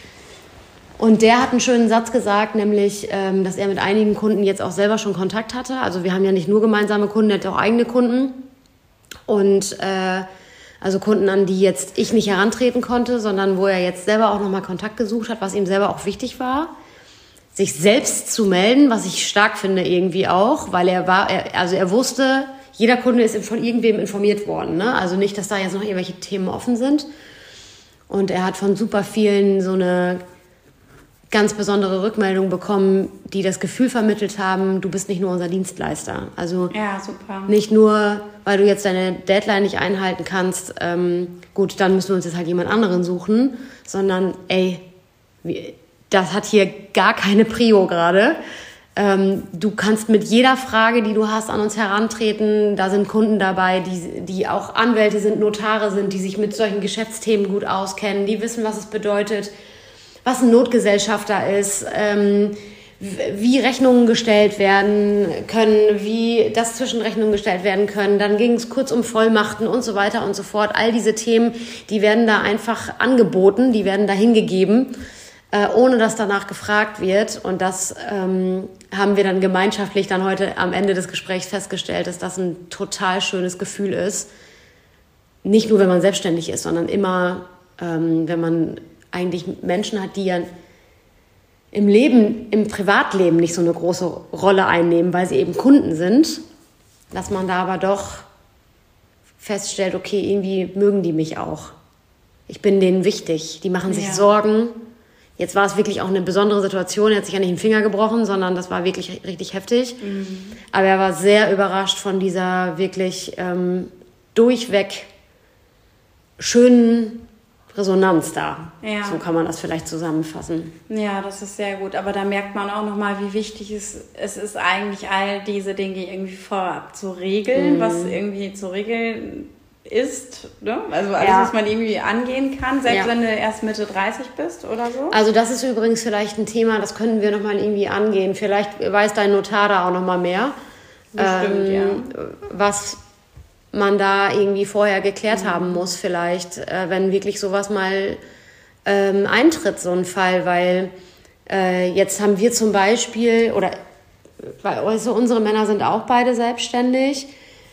Und der hat einen schönen Satz gesagt, nämlich, ähm, dass er mit einigen Kunden jetzt auch selber schon Kontakt hatte. Also wir haben ja nicht nur gemeinsame Kunden, er hat auch eigene Kunden. Und äh, also Kunden, an die jetzt ich nicht herantreten konnte, sondern wo er jetzt selber auch nochmal Kontakt gesucht hat, was ihm selber auch wichtig war, sich selbst zu melden, was ich stark finde irgendwie auch, weil er war, er, also er wusste, jeder Kunde ist von irgendwem informiert worden, ne? Also nicht, dass da jetzt noch irgendwelche Themen offen sind. Und er hat von super vielen so eine ganz besondere Rückmeldung bekommen, die das Gefühl vermittelt haben, du bist nicht nur unser Dienstleister. Also ja, super. Nicht nur, weil du jetzt deine Deadline nicht einhalten kannst, ähm, gut, dann müssen wir uns jetzt halt jemand anderen suchen, sondern ey, das hat hier gar keine Prio gerade. Ähm, du kannst mit jeder Frage, die du hast, an uns herantreten. Da sind Kunden dabei, die, die auch Anwälte sind, Notare sind, die sich mit solchen Geschäftsthemen gut auskennen, die wissen, was es bedeutet, was ein Notgesellschafter ist, ähm, wie Rechnungen gestellt werden können, wie das zwischen Rechnungen gestellt werden können. Dann ging es kurz um Vollmachten und so weiter und so fort. All diese Themen, die werden da einfach angeboten, die werden da hingegeben, äh, ohne dass danach gefragt wird. Und das ähm, haben wir dann gemeinschaftlich dann heute am Ende des Gesprächs festgestellt, dass das ein total schönes Gefühl ist. Nicht nur, wenn man selbstständig ist, sondern immer, ähm, wenn man eigentlich Menschen hat, die ja im Leben, im Privatleben nicht so eine große Rolle einnehmen, weil sie eben Kunden sind, dass man da aber doch feststellt, okay, irgendwie mögen die mich auch. Ich bin denen wichtig, die machen sich ja. Sorgen. Jetzt war es wirklich auch eine besondere Situation, er hat sich ja nicht den Finger gebrochen, sondern das war wirklich richtig heftig. Mhm. Aber er war sehr überrascht von dieser wirklich ähm, durchweg schönen Resonanz da. Ja. So kann man das vielleicht zusammenfassen. Ja, das ist sehr gut. Aber da merkt man auch nochmal, wie wichtig es, es ist eigentlich, all diese Dinge irgendwie vorab zu regeln, mhm. was irgendwie zu regeln ist. Ne? Also alles, ja. was man irgendwie angehen kann, selbst ja. wenn du erst Mitte dreißig bist oder so. Also das ist übrigens vielleicht ein Thema, das können wir nochmal irgendwie angehen. Vielleicht weiß dein Notar da auch nochmal mehr. Bestimmt, ähm, ja. Was man da irgendwie vorher geklärt mhm. haben muss vielleicht, äh, wenn wirklich sowas mal ähm, eintritt, so ein Fall, weil äh, jetzt haben wir zum Beispiel, oder weil also unsere Männer sind auch beide selbstständig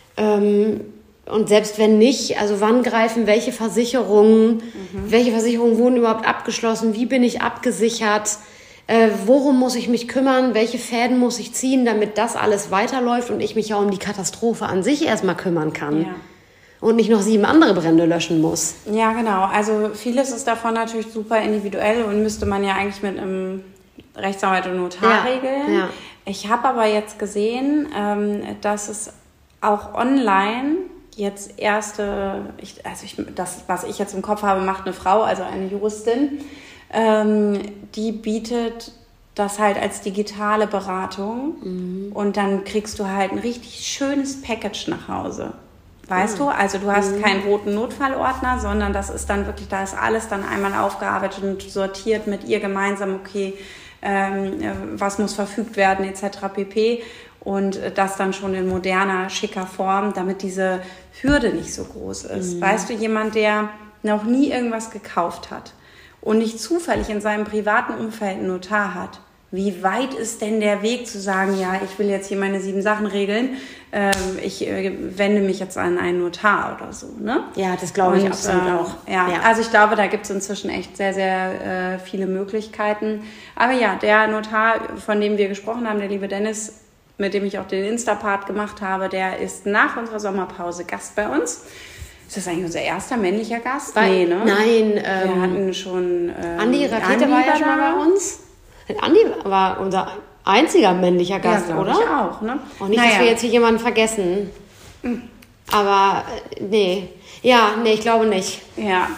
ähm, und selbst wenn nicht, also wann greifen welche Versicherungen, mhm. welche Versicherungen wurden überhaupt abgeschlossen, wie bin ich abgesichert, Äh, worum muss ich mich kümmern, welche Fäden muss ich ziehen, damit das alles weiterläuft und ich mich ja um die Katastrophe an sich erstmal kümmern kann. Ja. Und nicht noch sieben andere Brände löschen muss. Ja, genau. Also vieles ist davon natürlich super individuell und müsste man ja eigentlich mit einem Rechtsanwalt und Notar ja. regeln. Ja. Ich habe aber jetzt gesehen, ähm, dass es auch online jetzt erste, ich, also ich, das, was ich jetzt im Kopf habe, macht eine Frau, also eine Juristin, Ähm, die bietet das halt als digitale Beratung mhm. und dann kriegst du halt ein richtig schönes Package nach Hause. Weißt mhm. du? Also du hast mhm. keinen roten Notfallordner, sondern das ist dann wirklich, da ist alles dann einmal aufgearbeitet und sortiert mit ihr gemeinsam, okay, ähm, was muss verfügt werden et cetera pp. Und das dann schon in moderner, schicker Form, damit diese Hürde nicht so groß ist. Mhm. Weißt du, jemand, der noch nie irgendwas gekauft hat, und nicht zufällig in seinem privaten Umfeld einen Notar hat, wie weit ist denn der Weg zu sagen, ja, ich will jetzt hier meine sieben Sachen regeln, ähm, ich äh, wende mich jetzt an einen Notar oder so, ne? Ja, das glaube ich absolut äh, auch. Ja, ja, also ich glaube, da gibt es inzwischen echt sehr, sehr äh, viele Möglichkeiten. Aber ja, der Notar, von dem wir gesprochen haben, der liebe Dennis, mit dem ich auch den Insta-Part gemacht habe, der ist nach unserer Sommerpause Gast bei uns. Ist das eigentlich unser erster männlicher Gast? Bei, nee, ne? Nein. Wir ähm, hatten schon... Ähm, Andi Rakete Andi war ja schon mal bei uns. Andi war unser einziger männlicher Gast, ja, oder? Ich auch, ne? Auch nicht, naja. dass wir jetzt hier jemanden vergessen. Mhm. Aber, nee. Ja, nee, ich glaube nicht. Ja.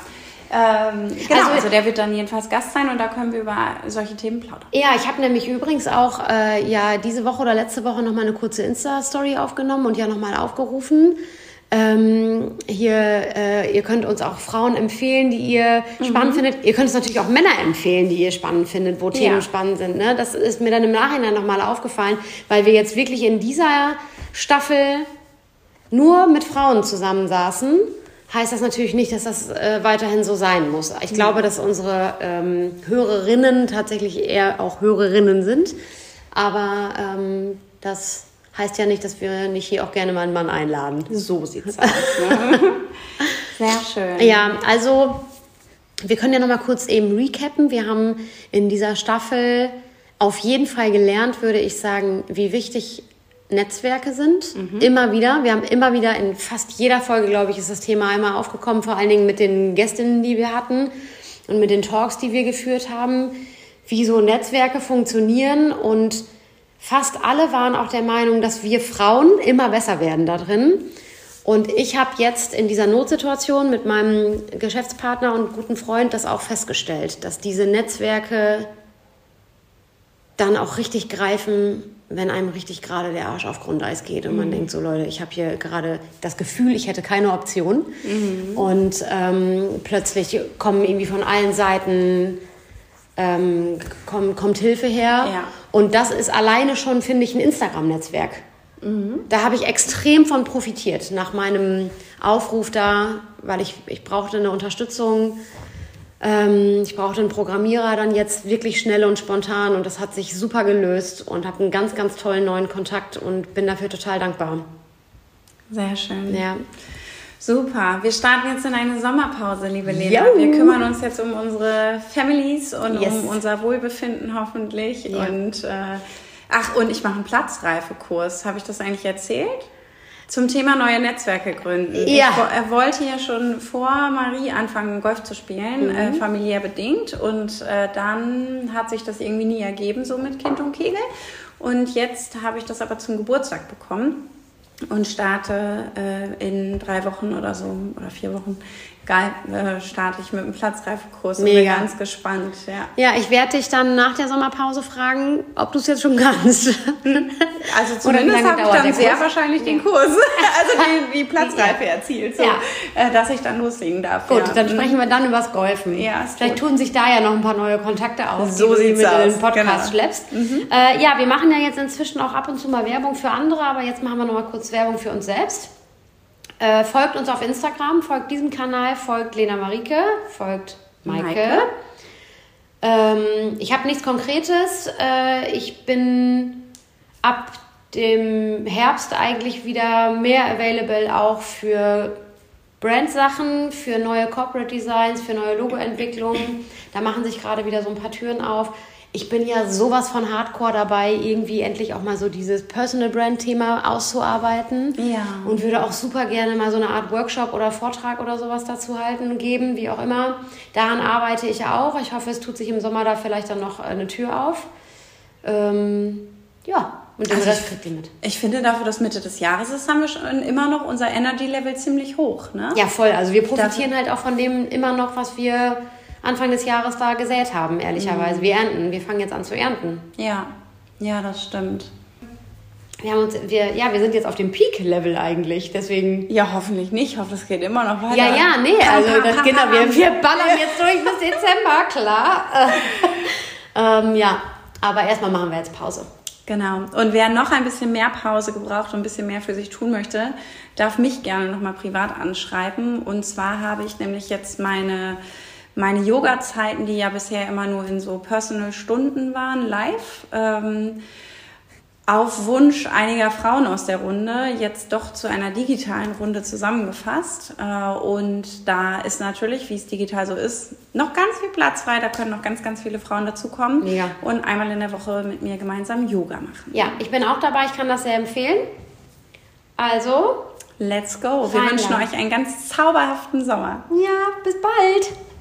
Ähm, genau, also, also der wird dann jedenfalls Gast sein und da können wir über solche Themen plaudern. Ja, ich habe nämlich übrigens auch äh, ja diese Woche oder letzte Woche nochmal eine kurze Insta-Story aufgenommen und ja nochmal aufgerufen. Ähm, hier, äh, ihr könnt uns auch Frauen empfehlen, die ihr mhm. spannend findet. Ihr könnt es natürlich auch Männer empfehlen, die ihr spannend findet, wo Themen ja. spannend sind. Ne? Das ist mir dann im Nachhinein nochmal aufgefallen, weil wir jetzt wirklich in dieser Staffel nur mit Frauen zusammensaßen. Heißt das natürlich nicht, dass das äh, weiterhin so sein muss. Ich mhm. glaube, dass unsere ähm, Hörerinnen tatsächlich eher auch Hörerinnen sind. Aber ähm, das heißt ja nicht, dass wir nicht hier auch gerne mal einen Mann einladen. So sieht's aus. Ne? Sehr schön. Ja, also wir können ja noch mal kurz eben recappen. Wir haben in dieser Staffel auf jeden Fall gelernt, würde ich sagen, wie wichtig Netzwerke sind. Mhm. Immer wieder. Wir haben immer wieder in fast jeder Folge, glaube ich, ist das Thema einmal aufgekommen, vor allen Dingen mit den Gästinnen, die wir hatten und mit den Talks, die wir geführt haben, wie so Netzwerke funktionieren, und fast alle waren auch der Meinung, dass wir Frauen immer besser werden da drin. Und ich habe jetzt in dieser Notsituation mit meinem Geschäftspartner und guten Freund das auch festgestellt, dass diese Netzwerke dann auch richtig greifen, wenn einem richtig gerade der Arsch auf Grundeis geht und mhm. man denkt so, Leute, ich habe hier gerade das Gefühl, ich hätte keine Option. Mhm. Und ähm, plötzlich kommen irgendwie von allen Seiten ähm, kommt, kommt Hilfe her. Ja. Und das ist alleine schon, finde ich, ein Instagram-Netzwerk. Mhm. Da habe ich extrem von profitiert nach meinem Aufruf da, weil ich, ich brauchte eine Unterstützung. Ähm, ich brauchte einen Programmierer dann jetzt wirklich schnell und spontan, und das hat sich super gelöst und habe einen ganz, ganz tollen neuen Kontakt und bin dafür total dankbar. Sehr schön. Ja. Super, wir starten jetzt in eine Sommerpause, liebe Lena. Jo. Wir kümmern uns jetzt um unsere Families und yes. um unser Wohlbefinden hoffentlich. Ja. Und äh, ach, und ich mache einen Platzreifekurs. Habe ich das eigentlich erzählt? Zum Thema neue Netzwerke gründen. Ja. Ich, er wollte ja schon vor Marie anfangen, Golf zu spielen, mhm. äh, familiär bedingt. Und äh, dann hat sich das irgendwie nie ergeben, so mit Kind und Kegel. Und jetzt habe ich das aber zum Geburtstag bekommen. Und starte äh, in drei Wochen oder so, oder vier Wochen, egal, äh, starte ich mit einem Platzreifekurs. Und bin ganz gespannt. Ja, ja, ich werde dich dann nach der Sommerpause fragen, ob du es jetzt schon kannst. Also zumindest habe ich dann sehr wahrscheinlich den Kurs, also die, die Platzreife ja. erzielt, so, ja. äh, dass ich dann loslegen darf. Gut, ja. dann sprechen wir dann übers Golfen. Ja, vielleicht gut. Tun sich da ja noch ein paar neue Kontakte auf, so die du mit aus. in den Podcast genau. schleppst. Mhm. Äh, ja, wir machen ja jetzt inzwischen auch ab und zu mal Werbung für andere, aber jetzt machen wir noch mal kurz Werbung für uns selbst. Äh, folgt uns auf Instagram, folgt diesem Kanal, folgt Lena Marike, folgt Maike. Maike. Ähm, ich habe nichts Konkretes. Äh, ich bin ab dem Herbst eigentlich wieder mehr available auch für Brandsachen, für neue Corporate Designs, für neue Logoentwicklungen. Da machen sich gerade wieder so ein paar Türen auf. Ich bin ja sowas von Hardcore dabei, irgendwie endlich auch mal so dieses Personal Brand Thema auszuarbeiten. Ja. Und würde auch super gerne mal so eine Art Workshop oder Vortrag oder sowas dazu halten, geben, wie auch immer. Daran arbeite ich auch. Ich hoffe, es tut sich im Sommer da vielleicht dann noch eine Tür auf. Ähm, ja, und den also Rest kriegt ihr mit. Ich finde, dafür, dass Mitte des Jahres ist, haben wir schon immer noch unser Energy-Level ziemlich hoch, ne? Ja, voll. Also wir profitieren dafür halt auch von dem immer noch, was wir Anfang des Jahres da gesät haben, ehrlicherweise. Mhm. Wir ernten. Wir fangen jetzt an zu ernten. Ja, ja, das stimmt. Wir haben uns, wir, ja, wir sind jetzt auf dem Peak-Level eigentlich, deswegen... Ja, hoffentlich nicht. Ich hoffe, das geht immer noch weiter. Ja, ja, nee, also das, genau, wir, wir ballern jetzt durch bis Dezember, klar. ähm, ja, aber erstmal machen wir jetzt Pause. Genau. Und wer noch ein bisschen mehr Pause gebraucht und ein bisschen mehr für sich tun möchte, darf mich gerne nochmal privat anschreiben. Und zwar habe ich nämlich jetzt meine... Meine Yoga-Zeiten, die ja bisher immer nur in so Personal-Stunden waren, live, ähm, auf Wunsch einiger Frauen aus der Runde jetzt doch zu einer digitalen Runde zusammengefasst. Äh, und da ist natürlich, wie es digital so ist, noch ganz viel Platz frei. Da können noch ganz, ganz viele Frauen dazukommen. Ja. Und einmal in der Woche mit mir gemeinsam Yoga machen. Ja, ich bin auch dabei. Ich kann das sehr empfehlen. Also... Let's go. Wir wünschen euch einen ganz zauberhaften Sommer. Ja, bis bald.